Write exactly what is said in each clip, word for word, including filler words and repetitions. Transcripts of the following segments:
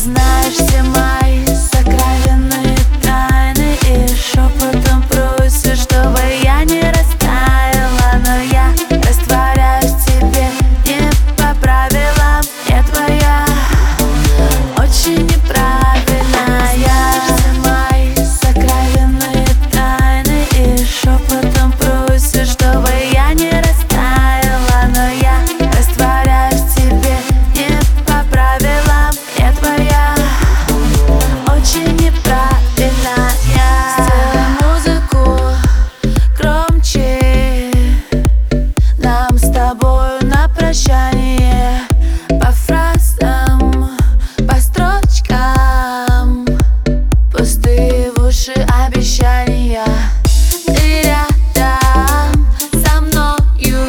знаешь все мои сокровенные тайны, и шепотом просишь, чтобы я не растаяла. Но я растворяюсь в тебе не по правилам. Я твоя, очень неправильная. Все мои сокровенные тайны, и шепотом просишь, чтобы я не растаяла. Но я растворяюсь в тебе не по правилам. Я твоя, очень неправильная. Сделай музыку громче, нам с тобою на прощание. По фразам, по строчкам, пустые в уши обещания. Ты рядом со мною,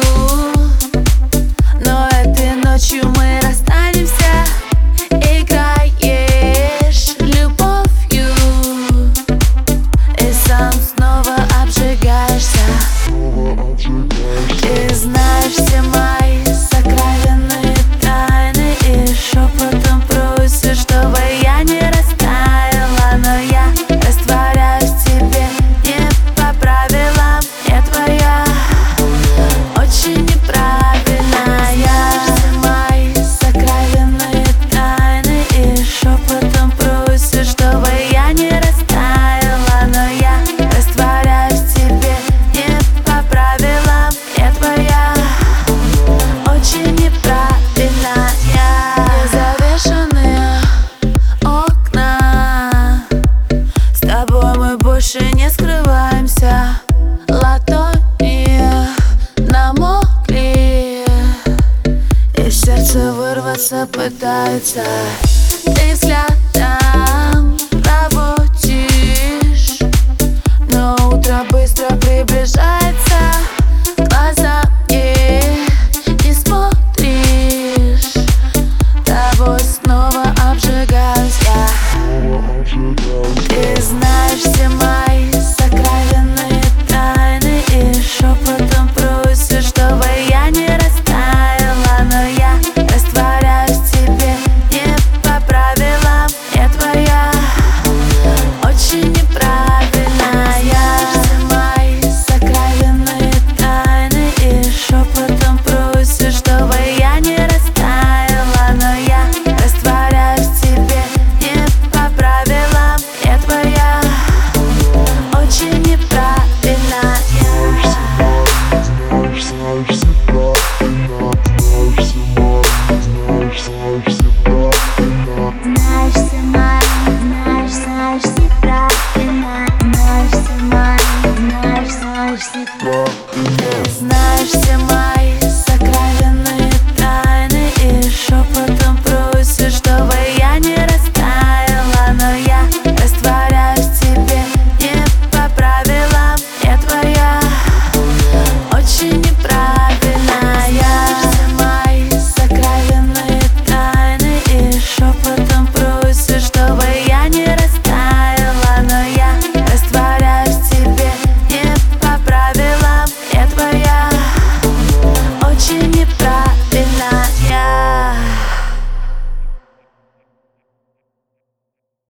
но этой ночью мы расстанемся. Играешь любовью и сам снова обжигаешься. Ты знаешь все мои сокровенные тайны, и шепотом просишь, чтобы я не растаяла. Но я растворяюсь в тебе не по правилам. Я твоя, очень неправильная. Все мои сокровенные тайны, и шепотом просишь, чтобы я не растаяла. Но я растворяюсь в тебе не по правилам. Я твоя, очень неправильная. Незавешенные окна, с тобой мы больше не скрываемся. Ладони намокли, и сердце вырваться пытается. Ты взгляд